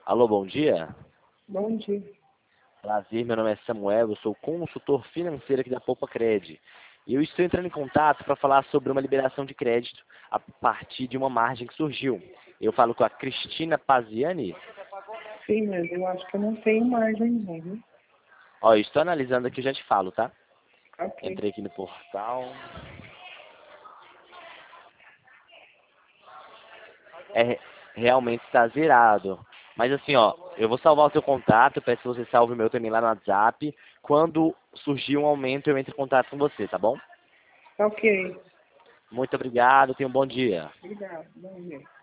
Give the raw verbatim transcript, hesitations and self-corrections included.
Alô, bom dia. Bom dia. Prazer, meu nome é Samuel, eu sou consultor financeiro aqui da Poupa Cred. E eu estou entrando em contato para falar sobre uma liberação de crédito a partir de uma margem que surgiu. Eu falo com a Cristina Paziani. Sim, mas eu acho que eu não tenho margem não, viu? Ó, eu estou analisando aqui, eu já te falo, tá? Ok. Entrei aqui no portal. É, realmente está zerado. Mas assim, ó, eu vou salvar o seu contato, peço que você salve o meu também lá no WhatsApp. Quando surgir um aumento, eu entro em contato com você, tá bom? Ok. Muito obrigado, tenha um bom dia. Obrigado. Bom dia.